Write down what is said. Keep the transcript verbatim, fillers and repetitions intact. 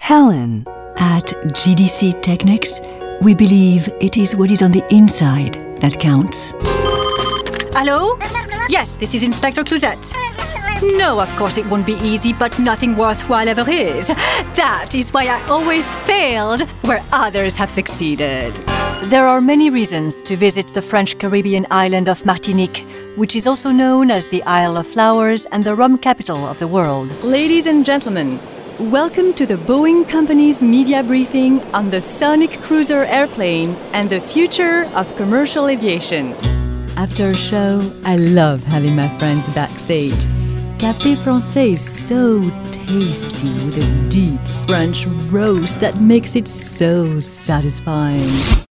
Helen. At G D C Technics, we believe it is what is on the inside that counts. Hello? Yes, this is Inspector Clouzette. No, of course it won't be easy, but nothing worthwhile ever is. That is why I always failed where others have succeeded. There are many reasons to visit the French Caribbean island of Martinique, which is also known as the Isle of Flowers and the rum capital of the world. Ladies and gentlemen, welcome to the Boeing Company's media briefing on the Sonic Cruiser airplane and the future of commercial aviation. After a show, I love having my friends backstage. Café Francais is so tasty with a deep French roast that makes it so satisfying.